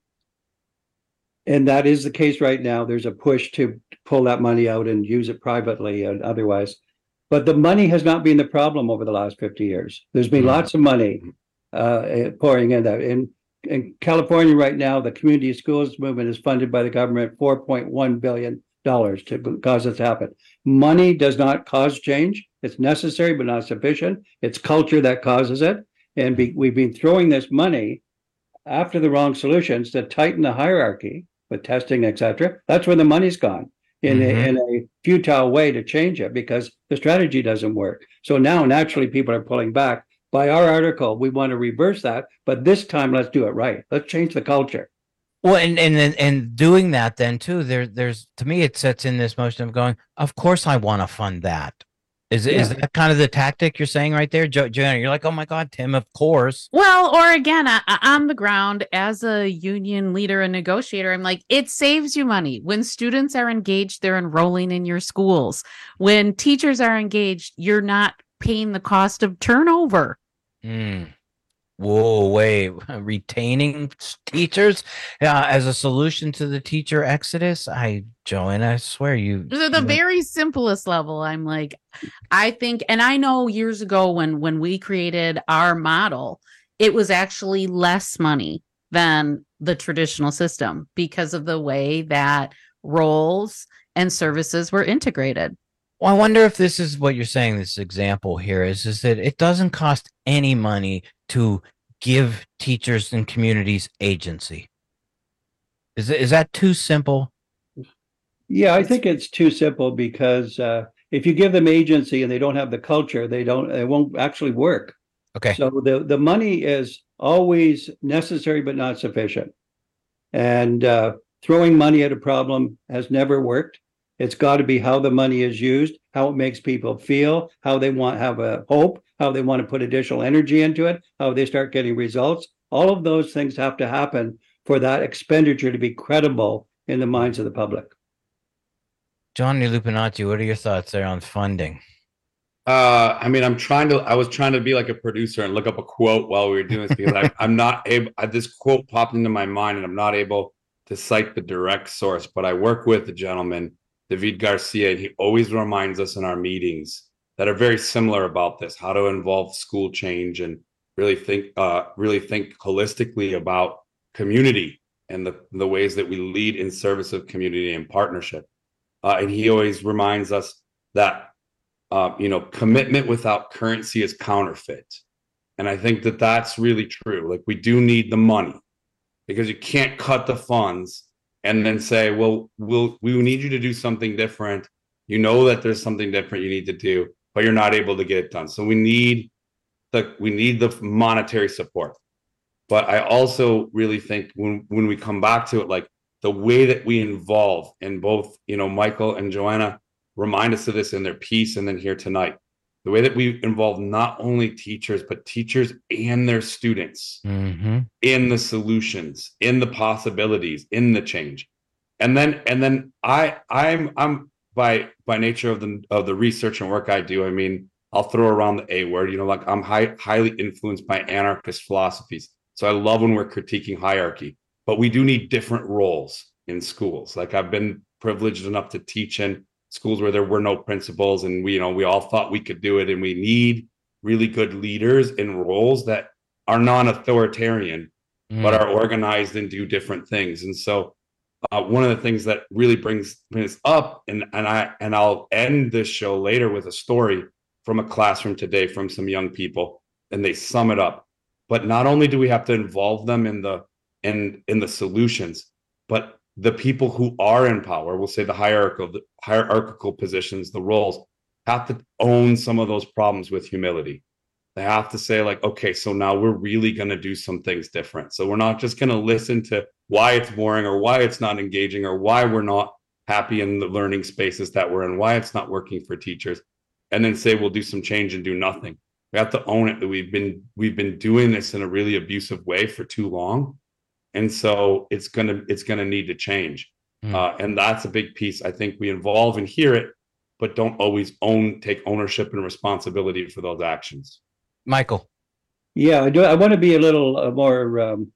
and that is the case right now. There's a push to pull that money out and use it privately and otherwise. But the money has not been the problem over the last fifty years. There's been mm-hmm. lots of money uh, pouring in that. In, in California right now, the community schools movement is funded by the government four point one billion dollars to cause it to happen. Money does not cause change. It's necessary, but not sufficient. It's culture that causes it. And be, we've been throwing this money after the wrong solutions to tighten the hierarchy with testing, et cetera. That's where the money's gone. In, mm-hmm. a, in a futile way to change it because the strategy doesn't work. So now naturally people are pulling back. By our article, we want to reverse that, but this time let's do it right. Let's change the culture. Well, and and and doing that then too, there there's to me it sets in this motion of going, of course I want to fund that. Is yeah. is that kind of the tactic you're saying right there, jo- Joanna? You're like, oh my God, Tim, of course. Well, or again, I, on the ground as a union leader and negotiator, I'm like, it saves you money. When students are engaged, they're enrolling in your schools. When teachers are engaged, you're not paying the cost of turnover. Mm. Whoa, wait, retaining teachers uh, as a solution to the teacher exodus? I, Joanna, I swear you. So the you very know. simplest level, I'm like, I think, and I know years ago when when we created our model, it was actually less money than the traditional system because of the way that roles and services were integrated. Well, I wonder if this is what you're saying. This example here is, is that it doesn't cost any money to give teachers and communities agency. Is it, is that too simple? Yeah, I think it's too simple because uh, if you give them agency and they don't have the culture, they don't, it won't actually work. Okay. So the, the money is always necessary, but not sufficient. And uh, throwing money at a problem has never worked. It's got to be how the money is used, how it makes people feel, how they want have a hope, how they want to put additional energy into it, how they start getting results. All of those things have to happen for that expenditure to be credible in the minds of the public. Johnny Lupinacci, what are your thoughts there on funding? Uh, I mean, I'm trying to, I was trying to be like a producer and look up a quote while we were doing this because I, I'm not able, I, this quote popped into my mind and I'm not able to cite the direct source, but I work with a gentleman, David Garcia, and he always reminds us in our meetings that are very similar about this, how to involve school change and really think, uh, really think holistically about community and the, the ways that we lead in service of community and partnership. Uh, and he always reminds us that, uh, you know, commitment without currency is counterfeit. And I think that that's really true. Like we do need the money because you can't cut the funds and then say, well, we'll, we need you to do something different. You know that there's something different you need to do, but you're not able to get it done. So we need the, we need the monetary support. But I also really think when, when we come back to it, like the way that we involve in both, you know, Michael and Joanna, remind us of this in their piece and then here tonight. The way that we involve not only teachers, but teachers and their students Mm-hmm. in the solutions, in the possibilities, in the change. And then, and then I, I'm, I'm by, by nature of the, of the research and work I do, I mean, I'll throw around the A word, you know, like I'm high, highly influenced by anarchist philosophies. So I love when we're critiquing hierarchy, but we do need different roles in schools. Like I've been privileged enough to teach in schools where there were no principals, and we, you know, we all thought we could do it. And we need really good leaders in roles that are non-authoritarian, mm. but are organized and do different things. And so uh, one of the things that really brings, brings up, and, and I, and I'll end this show later with a story from a classroom today from some young people, and they sum it up. But not only do we have to involve them in the, in, in the solutions, but the people who are in power, we'll say the hierarchical, the hierarchical positions, the roles, have to own some of those problems with humility. They have to say like, okay, so now we're really going to do some things different. So we're not just going to listen to why it's boring or why it's not engaging or why we're not happy in the learning spaces that we're in, why it's not working for teachers, and then say we'll do some change and do nothing. We have to own it that we've been we've been doing this in a really abusive way for too long. And so it's gonna it's gonna need to change, mm. uh, and that's a big piece. I think we involve and hear it, but don't always own take ownership and responsibility for those actions. Michael, yeah, I do. I want to be a little uh, more um,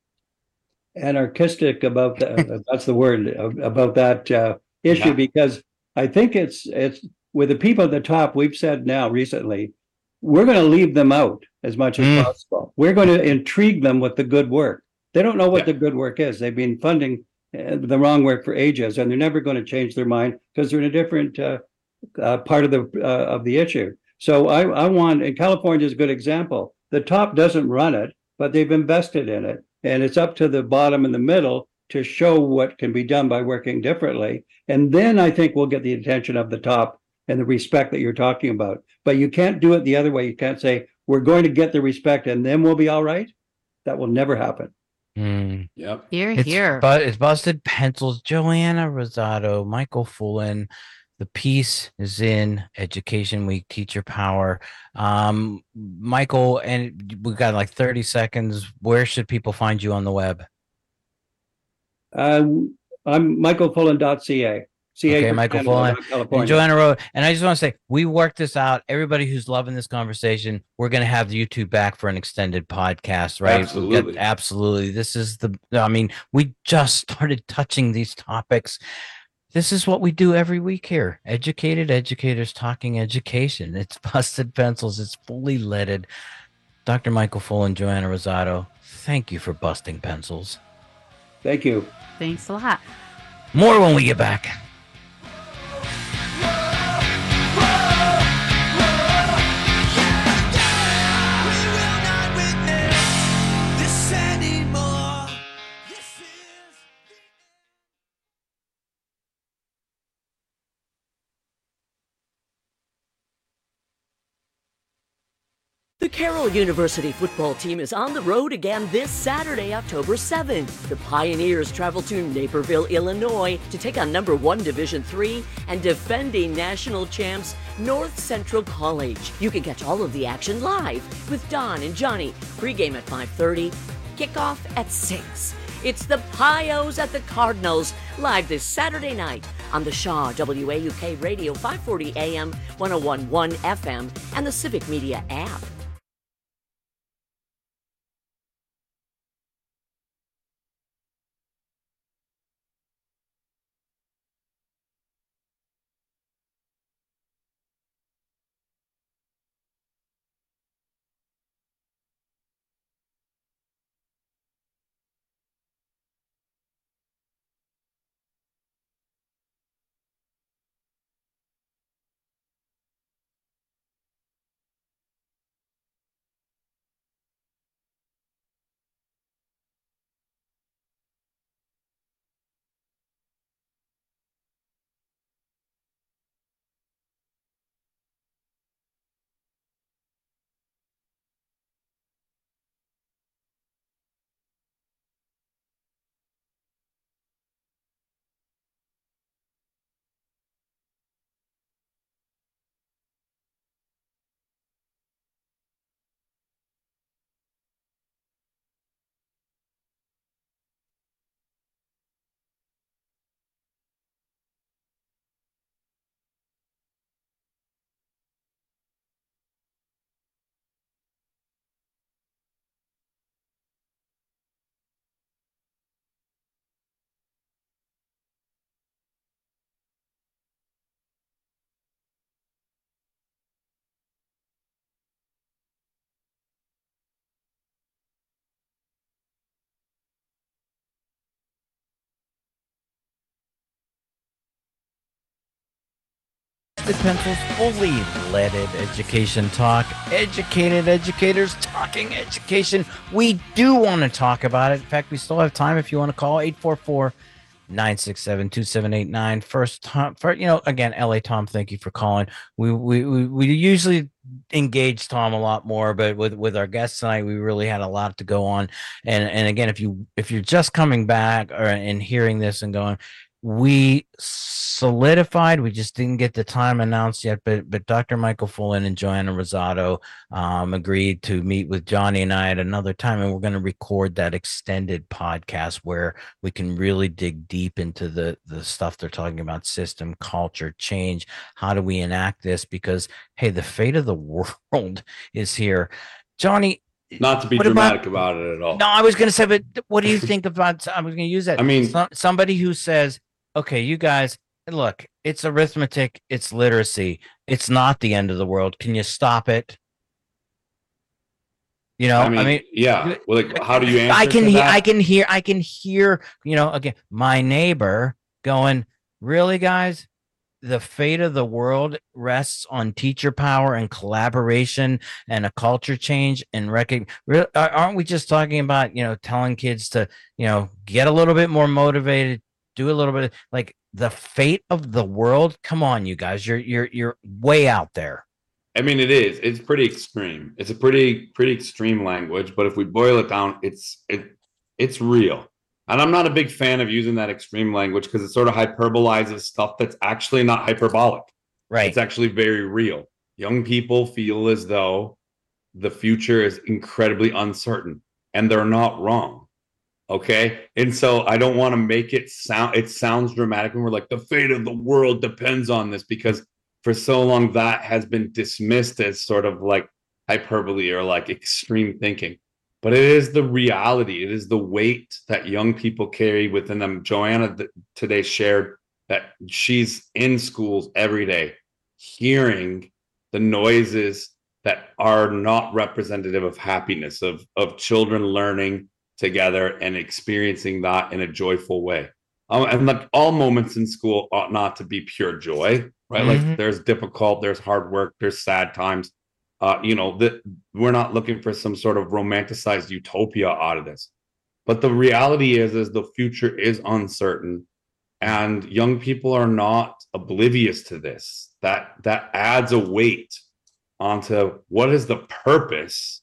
anarchistic about that. That's the word about that uh, issue, yeah. Because I think it's it's with the people at the top. We've said now recently, we're going to leave them out as much as mm. possible. We're going to intrigue them with the good work. They don't know what yeah. the good work is. They've been funding uh, the wrong work for ages, and they're never going to change their mind because they're in a different uh, uh, part of the uh, of the issue. So I, I want, and California is a good example. The top doesn't run it, but they've invested in it, and it's up to the bottom and the middle to show what can be done by working differently. And then I think we'll get the attention of the top and the respect that you're talking about. But you can't do it the other way. You can't say we're going to get the respect and then we'll be all right. That will never happen. Mm. Yep. Here, it's, here. But it's Busted Pencils. Joanna Rosado, Michael Fullen. The piece is in Education Week, Teacher Power. Um, Michael, and we've got like thirty seconds. Where should people find you on the web? Uh, I'm michael fullen dot c a. C A okay, Michael Fullen and Joanna Rowe. And I just want to say, we worked this out. Everybody who's loving this conversation, we're going to have YouTube back for an extended podcast, right? Absolutely. Got, absolutely. This is the, I mean, we just started touching these topics. This is what we do every week here. Educated educators talking education. It's Busted Pencils. It's fully leaded. Doctor Michael Fullen, Joanna Rosado, thank you for busting pencils. Thank you. Thanks a lot. More when we get back. The Carroll University football team is on the road again this Saturday, October seventh. The Pioneers travel to Naperville, Illinois to take on number one Division three and defending national champs North Central College. You can catch all of the action live with Don and Johnny. Pregame at five thirty, kickoff at six. It's the Pios at the Cardinals, live this Saturday night on the Shaw W A U K Radio five forty A M, one oh one point one F M, and the Civic Media app. Busted Pencils, fully leaded education talk. Educated educators talking education. We do want to talk about it. In fact, we still have time if you want to call eight four four, nine six seven, two seven eight nine. First time, for, you know, again, L A Tom, thank you for calling. We, we, we, we usually engage Tom a lot more, but with, with our guests tonight, we really had a lot to go on. And, and again, if you, if you're just coming back or and hearing this and going, we solidified, we just didn't get the time announced yet, but but Doctor Michael Fullen and Joanna Rosado um, agreed to meet with Johnny and I at another time, and we're going to record that extended podcast where we can really dig deep into the, the stuff they're talking about, system, culture, change. How do we enact this? Because, hey, the fate of the world is here. Johnny, not to be dramatic about, about it at all. No, I was going to say, but what do you think about, I was going to use that. I mean, Some, somebody who says, okay, you guys, look, it's arithmetic, it's literacy, it's not the end of the world. Can you stop it? You know, I mean, I mean yeah. Well, like, how do you answer I can to hear, that? I can hear, I can hear, you know, again, my neighbor going, really, guys? The fate of the world rests on teacher power and collaboration and a culture change and recognize. Aren't we just talking about, you know, telling kids to, you know, get a little bit more motivated, do a little bit like the fate of the world? Come on, you guys, you're you're you're way out there. I mean, it is. It's pretty extreme. It's a pretty pretty extreme language, but if we boil it down, it's it it's real. And I'm not a big fan of using that extreme language because it sort of hyperbolizes stuff that's actually not hyperbolic. Right. It's actually very real. Young people feel as though the future is incredibly uncertain, and they're not wrong. Okay. And so I don't want to make it sound, it sounds dramatic when we're like, the fate of the world depends on this, because for so long that has been dismissed as sort of like hyperbole or like extreme thinking. But it is the reality. It is the weight that young people carry within them. Joanna th- today shared that she's in schools every day, hearing the noises that are not representative of happiness, of, of children learning together and experiencing that in a joyful way. Um, and like all moments in school ought not to be pure joy, right? Mm-hmm. Like there's difficult, there's hard work, there's sad times. Uh, you know, that we're not looking for some sort of romanticized utopia out of this. But the reality is, is the future is uncertain, and young people are not oblivious to this. That that adds a weight onto what is the purpose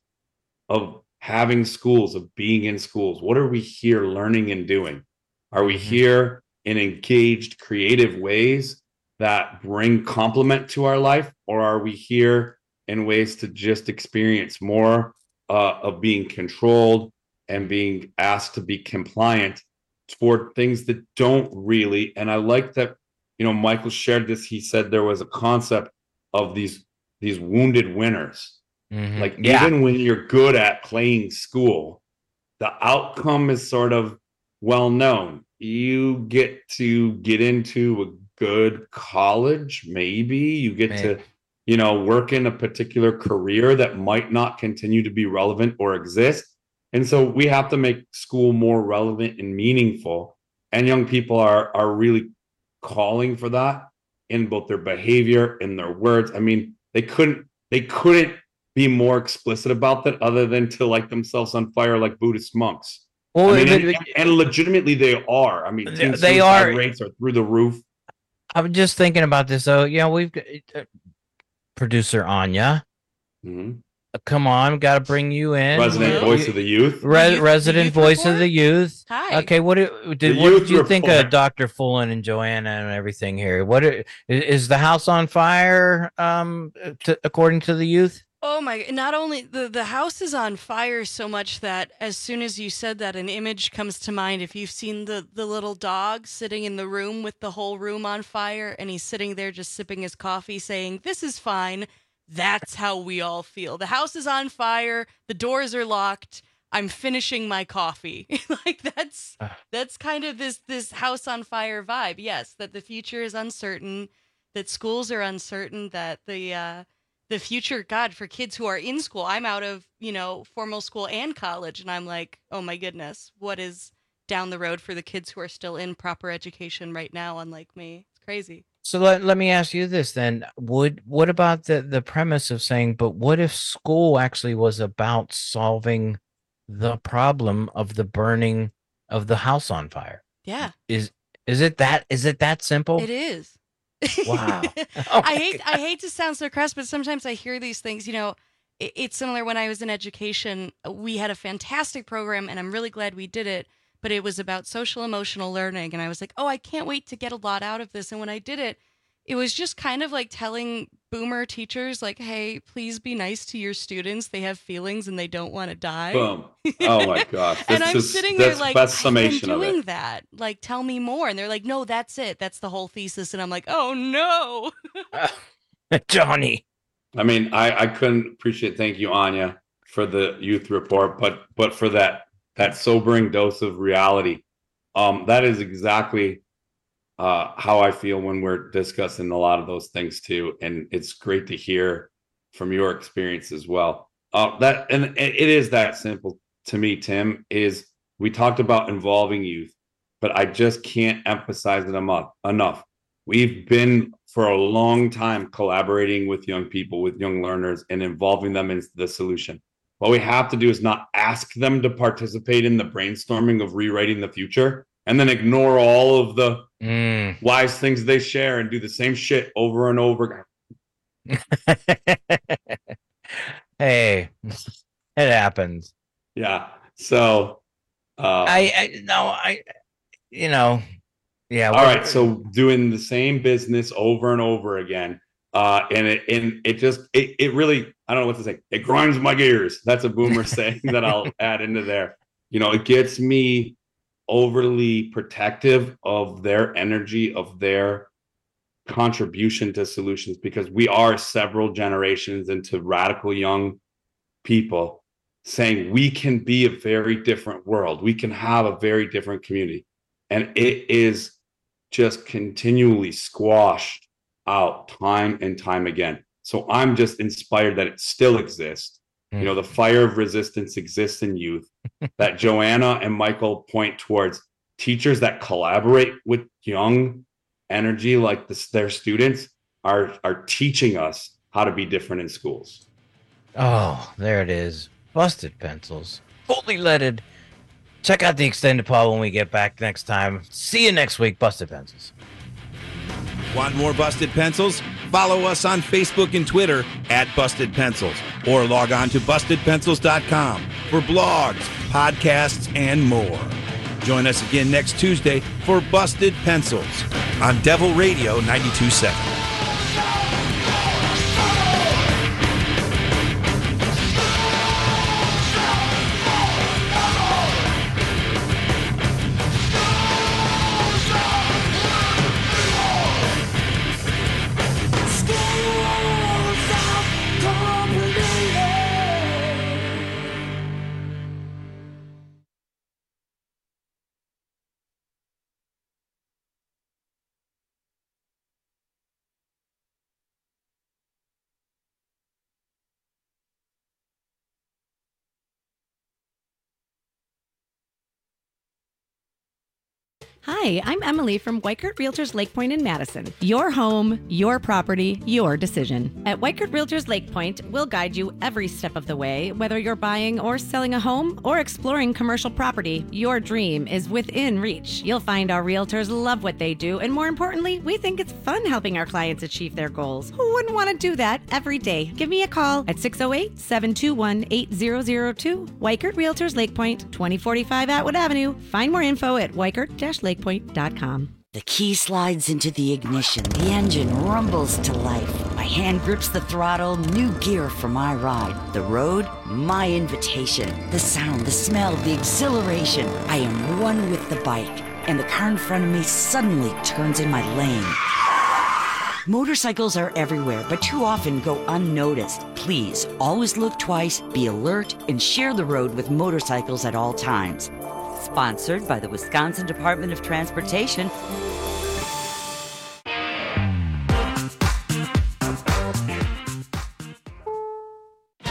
of having schools, of being in schools. What are we here learning and doing? Are we here in engaged, creative ways that bring complement to our life? Or are we here in ways to just experience more uh, of being controlled and being asked to be compliant toward things that don't really? And I like that, you know, Michael shared this. He said there was a concept of these, these wounded winners. Mm-hmm. Like, yeah. even when you're good at playing school, the outcome is sort of well known. You get to get into a good college, maybe you get maybe. to, you know, work in a particular career that might not continue to be relevant or exist. And so we have to make school more relevant and meaningful. And young people are are really calling for that in both their behavior and their words. I mean, they couldn't they couldn't be more explicit about that other than to light themselves on fire like Buddhist monks. Well, I mean, but, and, and legitimately they are. I mean, they, teen they suicide are. rates are through the roof. I'm just thinking about this. So, you know, we've got uh, producer Anya. Mm-hmm. Uh, come on, got to bring you in. Resident Uh, voice of the youth. Re- The youth- resident the youth voice report? of the youth. Hi. Okay, what do, did The what youth did you think report. of Doctor Fullen and Joanna and everything here? What are, is the house on fire? Um, to, according to the youth. Oh my, not only the, the house is on fire so much that as soon as you said that, an image comes to mind. If you've seen the, the little dog sitting in the room with the whole room on fire, and he's sitting there just sipping his coffee saying, "This is fine." That's how we all feel. The house is on fire. The doors are locked. I'm finishing my coffee. Like that's, that's kind of this, this house on fire vibe. Yes. That the future is uncertain, that schools are uncertain, that the, uh, the future, God, for kids who are in school. I'm out of, you know, formal school and college, and I'm like, oh my goodness, what is down the road for the kids who are still in proper education right now, unlike me? It's crazy. So let, let me ask you this then. Would what about the, the premise of saying, but what if school actually was about solving the problem of the burning of the house on fire? Yeah. Is is it that is it that simple? It is. Wow. I hate I hate to sound so crass, but sometimes I hear these things, you know, it, it's similar when I was in education. We had a fantastic program and I'm really glad we did it, but it was about social emotional learning. And I was like, oh, I can't wait to get a lot out of this. And when I did it, it was just kind of like telling boomer teachers, like, hey, please be nice to your students. They have feelings and they don't want to die. Boom. Oh my gosh. And This I'm is- sitting there that's like, best I've been summation of doing it. that. Like, tell me more. And they're like, no, that's it. That's the whole thesis. And I'm like, oh no. Johnny. I mean, I, I couldn't appreciate, thank you, Anya, for the youth report, but but for that that sobering dose of reality. Um, that is exactly uh, how I feel when we're discussing a lot of those things too. And it's great to hear from your experience as well. Uh, that and it it is that simple to me, Tim, is we talked about involving youth, but I just can't emphasize it enough. enough. We've been for a long time collaborating with young people, with young learners, and involving them in the solution. What we have to do is not ask them to participate in the brainstorming of rewriting the future and then ignore all of the Mm. wise things they share and do the same shit over and over. Hey, it happens. Yeah. So uh, I, I no, I, you know, yeah. all right. So doing the same business over and over again. Uh, and it and it just it, it really, I don't know what to say. It grinds my gears. That's a boomer saying that I'll add into there. You know, it gets me overly protective of their energy, of their contribution to solutions, because we are several generations into radical young people saying we can be a very different world. We can have a very different community. And it is just continually squashed out time and time again. So I'm just inspired that it still exists. Mm. You know, the fire of resistance exists in youth, that Joanna and Michael point towards teachers that collaborate with young energy like this, their students are, are teaching us how to be different in schools. Oh, there it is. Busted Pencils. Fully leaded. Check out the extended pod when we get back next time. See you next week, Busted Pencils. Want more Busted Pencils? Follow us on Facebook and Twitter at Busted Pencils, or log on to busted pencils dot com for blogs, podcasts, and more. Join us again next Tuesday for Busted Pencils on Devil Radio ninety-two point seven. Hi, I'm Emily from Weikert Realtors Lake Point in Madison. Your home, your property, your decision. At Weikert Realtors Lake Point, we'll guide you every step of the way, whether you're buying or selling a home or exploring commercial property. Your dream is within reach. You'll find our realtors love what they do, and more importantly, we think it's fun helping our clients achieve their goals. Who wouldn't want to do that every day? Give me a call at six oh eight, seven two one, eight zero zero two. Weikert Realtors Lake Point, twenty forty-five Atwood Avenue. Find more info at weikert dash lake point dot com. The key slides into the ignition. The engine rumbles to life. My hand grips the throttle. New gear for my ride. The road, my invitation. The sound, the smell, the exhilaration. I am one with the bike, and the car in front of me suddenly turns in my lane. Motorcycles are everywhere, but too often go unnoticed. Please, always look twice, be alert, and share the road with motorcycles at all times. Sponsored by the Wisconsin Department of Transportation